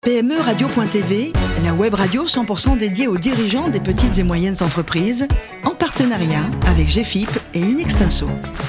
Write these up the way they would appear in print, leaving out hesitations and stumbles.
PME Radio.tv, la web radio 100% dédiée aux dirigeants des petites et moyennes entreprises, en partenariat avec GFIP et Inextinso.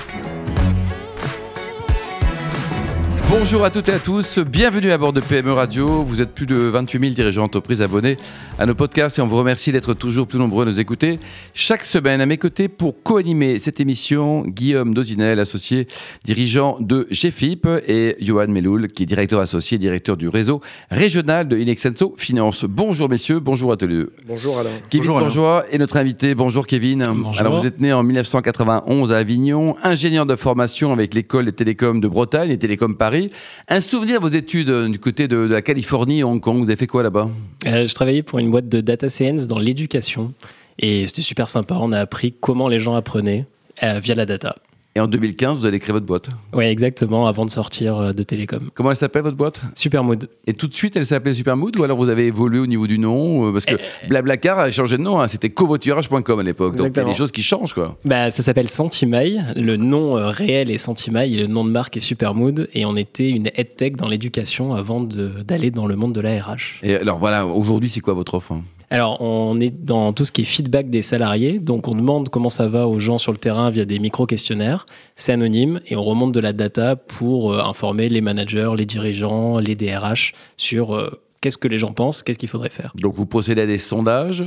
Bonjour à toutes et à tous, bienvenue à bord de PME Radio. Vous êtes plus de 28 000 dirigeants d'entreprise abonnés à nos podcasts et on vous remercie d'être toujours plus nombreux à nous écouter. Chaque semaine, à mes côtés pour co-animer cette émission, Guillaume Dozinel, associé dirigeant de GFIP, et Johan Meloul, qui est directeur associé, directeur du réseau régional de Inextinso Finance. Bonjour messieurs, bonjour à tous les deux. Bonjour Alain. Kevin Bourgeois est notre invité. Bonjour Kevin. Bonjour. Alors vous êtes né en 1991 à Avignon, ingénieur de formation avec l'école des télécoms de Bretagne et Télécom Paris. Un souvenir de vos études du côté de la Californie, Hong Kong, vous avez fait quoi là-bas ? Je travaillais pour une boîte de data science dans l'éducation et c'était super sympa. On a appris comment les gens apprenaient via la data. Et en 2015, vous allez créer votre boîte. Oui, exactement, avant de sortir de Télécom. Comment elle s'appelle votre boîte ? Supermood. Et tout de suite, elle s'appelait Supermood ou alors vous avez évolué au niveau du nom ? Parce que Blablacar a changé de nom, hein. C'était covoiturage.com à l'époque. Donc il y a des choses qui changent, quoi. Ça s'appelle Sentimail. Le nom réel est Sentimail et le nom de marque est Supermood. Et on était une EdTech dans l'éducation avant d'aller dans le monde de la RH. Et alors voilà, aujourd'hui, c'est quoi votre offre ? Alors, on est dans tout ce qui est feedback des salariés. Donc, on demande comment ça va aux gens sur le terrain via des micro-questionnaires. C'est anonyme et on remonte de la data pour informer les managers, les dirigeants, les DRH sur qu'est-ce que les gens pensent, qu'est-ce qu'il faudrait faire. Donc, vous procédez à des sondages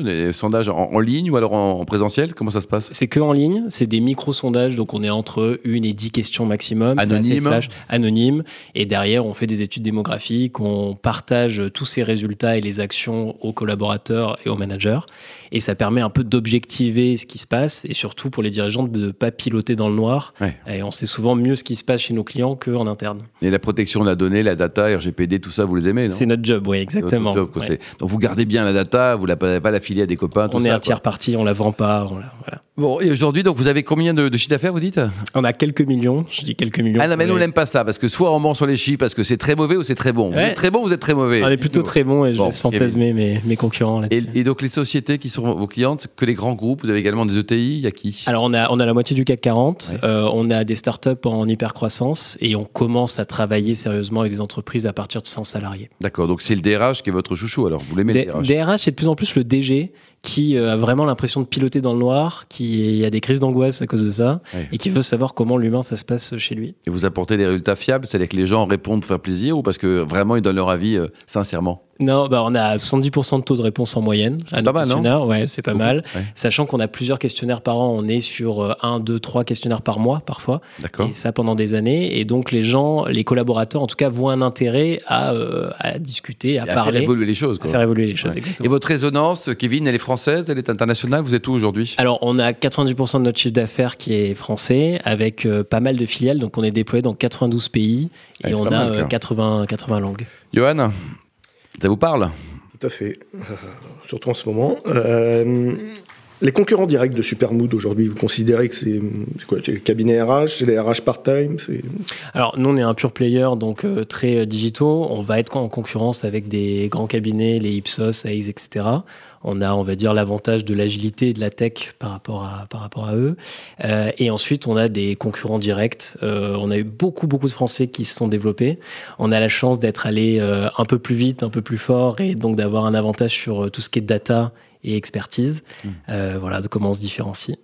en ligne ou alors en présentiel ? Comment ça se passe ? C'est que en ligne, c'est des micro-sondages. Donc, on est entre 1 et 10 questions maximum. Anonyme. Anonyme. Et derrière, on fait des études démographiques, on partage tous ces résultats et les actions aux collaborateurs et aux managers. Et ça permet un peu d'objectiver ce qui se passe et surtout pour les dirigeants de ne pas piloter dans le noir. Ouais. Et on sait souvent mieux ce qui se passe chez nos clients qu'en interne. Et la protection de la donnée, la data, RGPD, tout ça, vous les aimez, non ? C'est notre job, oui, exactement. Job, ouais. Donc vous gardez bien la data, vous ne l'avez pas l'affilier à des copains, tout ça. On est un tiers parti, on ne la vend pas. Voilà. Bon, et aujourd'hui, donc vous avez combien de chiffre d'affaires, vous dites ? On a quelques millions, je dis quelques millions. Ah non, mais nous, on n'aime pas ça, parce que soit on ment sur les chiffres, parce que c'est très mauvais ou c'est très bon. Vous êtes très bon, vous êtes très mauvais. On est plutôt très bon et je laisse fantasmer mes concurrents là-dessus. Et donc les sociétés qui sont vos clientes, que les grands groupes, vous avez également des ETI, il y a qui ? Alors on a la moitié du CAC 40, ouais. On a des startups en hypercroissance et on commence à travailler sérieusement avec des entreprises à partir de 100 salariés. D'accord, donc c'est le DRH qui est votre chouchou alors, vous l'aimez le DRH ? DRH, c'est de plus en plus le DG qui a vraiment l'impression de piloter dans le noir, qui a des crises d'angoisse à cause de ça, et qui veut savoir comment l'humain ça se passe chez lui. Et vous apportez des résultats fiables, c'est-à-dire que les gens répondent pour faire plaisir ou parce que vraiment ils donnent leur avis sincèrement ? Non, on a 70% de taux de réponse en moyenne à nos questionnaires. Ouais, c'est pas mal. Ouais. Sachant qu'on a plusieurs questionnaires par an, on est sur 1, 2, 3 questionnaires par mois parfois. D'accord. Et ça pendant des années. Et donc les collaborateurs en tout cas voient un intérêt à discuter, à parler. À faire évoluer les choses. À faire évoluer les choses, exactement. Et votre résonance, Kevin, elle est française, elle est internationale, vous êtes où aujourd'hui ? Alors on a 90% de notre chiffre d'affaires qui est français, avec pas mal de filiales. Donc on est déployé dans 92 pays et on a 80 langues. Johan ? Ça vous parle ? Tout à fait, surtout en ce moment. Les concurrents directs de Supermood aujourd'hui, vous considérez que c'est quoi ? C'est le cabinet RH, c'est les RH part-time, Alors nous on est un pure player, donc très digitaux. On va être en concurrence avec des grands cabinets, les Ipsos, AIS, etc. On a, on va dire, l'avantage de l'agilité et de la tech par rapport à eux. Et ensuite, on a des concurrents directs. On a eu beaucoup de Français qui se sont développés. On a la chance d'être allé un peu plus vite, un peu plus fort, et donc d'avoir un avantage sur tout ce qui est data et expertise. Voilà, de comment on se différencie.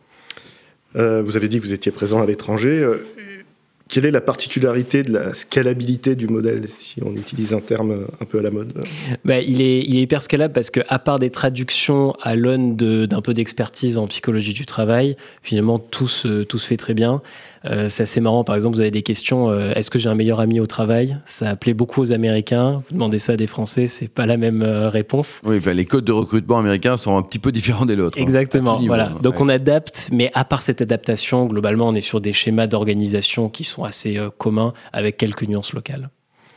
Vous avez dit que vous étiez présent à l'étranger. Quelle est la particularité de la scalabilité du modèle, si on utilise un terme un peu à la mode ? Il est hyper scalable parce qu'à part des traductions à l'aune d'un peu d'expertise en psychologie du travail, finalement tout se fait très bien. C'est assez marrant, par exemple, vous avez des questions, est-ce que j'ai un meilleur ami au travail ? Ça plaît beaucoup aux Américains. Vous demandez ça à des Français, c'est pas la même réponse. Oui, les codes de recrutement américains sont un petit peu différents des nôtres. Exactement, voilà. Donc on adapte, mais à part cette adaptation, globalement, on est sur des schémas d'organisation qui sont assez communs, avec quelques nuances locales. Johan ?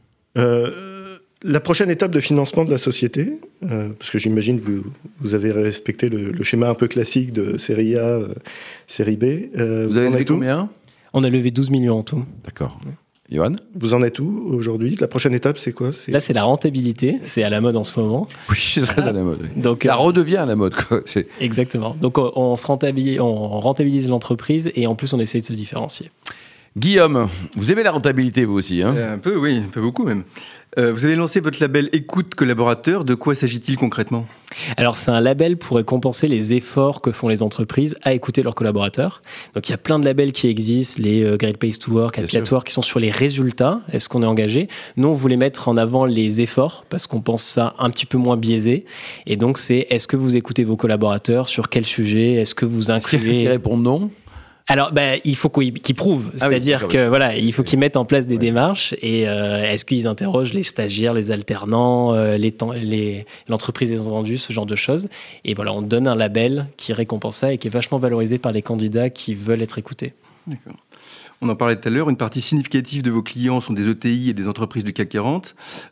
La prochaine étape de financement de la société, parce que j'imagine que vous avez respecté le schéma un peu classique de série A, série B. Vous avez levé combien ? On a levé 12 millions en tout. D'accord. Johan ? Vous en êtes où aujourd'hui ? La prochaine étape, c'est quoi ? Là, c'est la rentabilité. C'est à la mode en ce moment. Oui, c'est très à la mode. Oui. Donc, ça redevient à la mode, quoi. Exactement. Donc, on rentabilise l'entreprise et en plus, on essaye de se différencier. Guillaume, vous aimez la rentabilité, vous aussi, hein ? Un peu, oui, un peu beaucoup même. Vous avez lancé votre label Écoute Collaborateur. De quoi s'agit-il concrètement ? Alors, c'est un label pour récompenser les efforts que font les entreprises à écouter leurs collaborateurs. Donc, il y a plein de labels qui existent, les Great Place to Work, Happy at Work, qui sont sur les résultats. Est-ce qu'on est engagé ? Nous, on voulait mettre en avant les efforts parce qu'on pense ça un petit peu moins biaisé. Et donc, c'est est-ce que vous écoutez vos collaborateurs ? Sur quel sujet ? Est-ce que vous inscrivez ? Qui répondent non ? Alors, il faut qu'ils prouvent, c'est-à-dire que voilà, il faut qu'ils mettent en place des démarches. Et est-ce qu'ils interrogent les stagiaires, les alternants, l'entreprise des entendus, ce genre de choses. Et voilà, on donne un label qui récompense ça et qui est vachement valorisé par les candidats qui veulent être écoutés. D'accord. On en parlait tout à l'heure. Une partie significative de vos clients sont des ETI et des entreprises du CAC 40.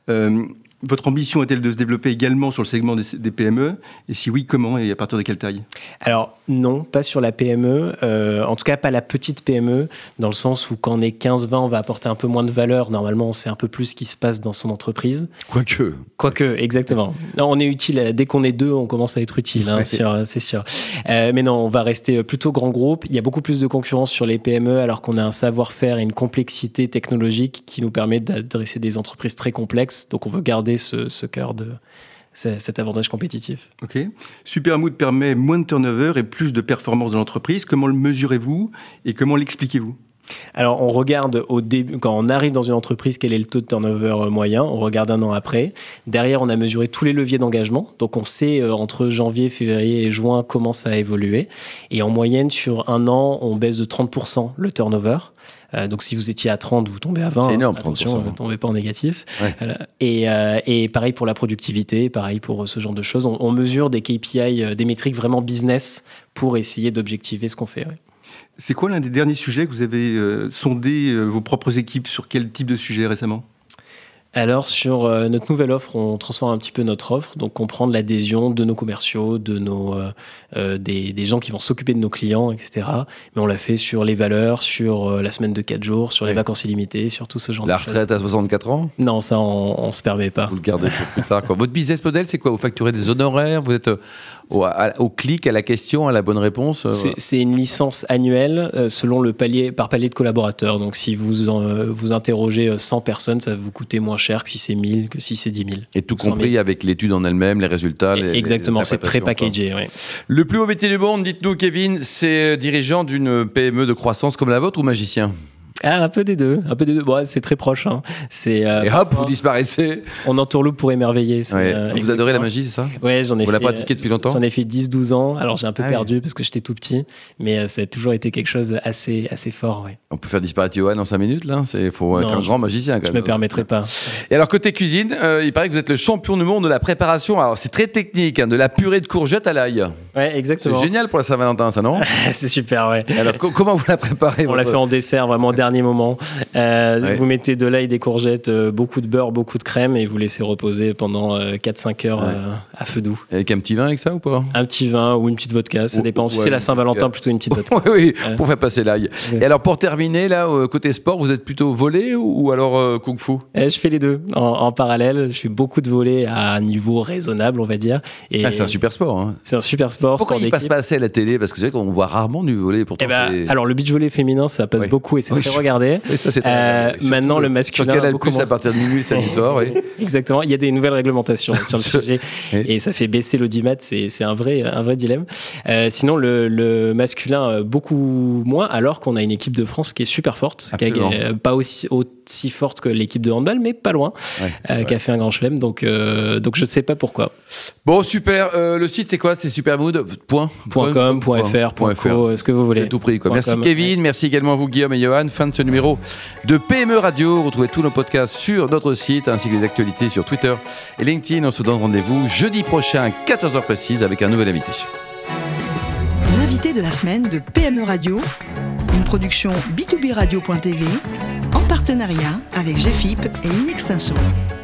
Votre ambition est-elle de se développer également sur le segment des PME ? Et si oui, comment et à partir de quelle taille ? Alors non, pas sur la PME, en tout cas pas la petite PME, dans le sens où quand on est 15-20, on va apporter un peu moins de valeur. Normalement, on sait un peu plus ce qui se passe dans son entreprise. Quoique, exactement. Non, on est utile, dès qu'on est 2, on commence à être utile, c'est sûr. Mais non, on va rester plutôt grand groupe. Il y a beaucoup plus de concurrence sur les PME, alors qu'on a un savoir-faire et une complexité technologique qui nous permet d'adresser des entreprises très complexes. Donc on veut garder ce cœur de cet avantage compétitif. Ok. Supermood permet moins de turnover et plus de performance de l'entreprise. Comment le mesurez-vous et comment l'expliquez-vous ? Alors, on regarde au début, quand on arrive dans une entreprise, quel est le taux de turnover moyen. On regarde 1 an après. Derrière, on a mesuré tous les leviers d'engagement. Donc, on sait entre janvier, février et juin comment ça a évolué. Et en moyenne, sur 1 an, on baisse de 30% le turnover. Donc, si vous étiez à 30, vous tombez à 20. C'est énorme, 30%. Attention, ne tombez pas en négatif. Ouais. Et pareil pour la productivité, pareil pour ce genre de choses. On mesure des KPI, des métriques vraiment business pour essayer d'objectiver ce qu'on fait. Ouais. C'est quoi l'un des derniers sujets que vous avez sondé vos propres équipes ? Sur quel type de sujet récemment ? Alors, sur notre nouvelle offre, on transforme un petit peu notre offre. Donc, on prend de l'adhésion de nos commerciaux, de des gens qui vont s'occuper de nos clients, etc. Mais on l'a fait sur les valeurs, sur la semaine de 4 jours, sur les vacances illimitées, sur tout ce genre de choses. La retraite à 64 ans ? Non, ça, on ne se permet pas. Vous le gardez pour plus tard, quoi. Votre business model, c'est quoi ? Vous facturez des honoraires ? Vous êtes au clic, à la question, à la bonne réponse ? C'est une licence annuelle selon par palier de collaborateurs. Donc, si vous interrogez 100 personnes, ça va vous coûter moins cher que si c'est 1000, que si c'est 10 000. Et tout compris avec l'étude en elle-même, les résultats. Exactement, c'est très packagé. Oui. Le plus beau métier du monde, dites-nous, Kevin, c'est dirigeant d'une PME de croissance comme la vôtre ou magicien ? Un peu des deux. Bon, c'est très proche. Hein. Et hop, vous disparaissez. On entourloupe pour émerveiller. Vous adorez la magie, c'est ça ? Ouais, j'en ai fait. Vous la pratiquez depuis longtemps ? J'en ai fait 10-12 ans. Alors, j'ai un peu perdu parce que j'étais tout petit. Mais ça a toujours été quelque chose assez fort. Ouais. On peut faire disparaître Johan en 5 minutes, là ? Il faut être un grand magicien, quand même. Je ne me permettrai pas. Et alors, côté cuisine, il paraît que vous êtes le champion du monde de la préparation. Alors, c'est très technique, de la purée de courgettes à l'ail. Ouais, exactement. C'est génial pour la Saint-Valentin, ça, non ? C'est super, ouais. Et alors, comment vous la préparez ? On l'a fait en dessert, vraiment au dernier moment. Vous mettez de l'ail, des courgettes, beaucoup de beurre, beaucoup de crème et vous laissez reposer pendant 4-5 heures à feu doux. Avec un petit vin avec ça ou pas ? Un petit vin ou une petite vodka, ça dépend. Si c'est la Saint-Valentin, plutôt une petite vodka. Oui, pour faire passer l'ail. Et alors pour terminer, là, côté sport, vous êtes plutôt volley ou alors kung-fu ? Je fais les deux en parallèle. Je fais beaucoup de volley à un niveau raisonnable, on va dire. Et c'est un super sport. Hein. C'est un super sport. Pourquoi il passe pas assez à la télé ? Parce que c'est vrai qu'on voit rarement du volley. Pourtant, alors le beach volley féminin, ça passe beaucoup et c'est très regardé. Et ça, c'est maintenant, le masculin. Sur Canal+, à partir de minuit, samedi soir, oui. Exactement. Il y a des nouvelles réglementations sur le sujet et ça fait baisser l'audimat. C'est un vrai dilemme. Sinon, le masculin, beaucoup moins, alors qu'on a une équipe de France qui est super forte, qui est pas aussi forte que l'équipe de handball, mais pas loin, qui a fait un grand chelem. Donc je ne sais pas pourquoi. Bon, super. Le site, c'est quoi ? C'est supermood.com, .fr, .co, ce que vous voulez. Tout pris, quoi. Merci Kevin. Merci également à vous, Guillaume et Johan. Fin de ce numéro de PME Radio. Retrouvez tous nos podcasts sur notre site ainsi que les actualités sur Twitter et LinkedIn. On se donne rendez-vous jeudi prochain à 14h précise avec un nouvel invité. L'invité de la semaine de PME Radio, une production B2B Radio.tv en partenariat avec GFIP et Inextinso.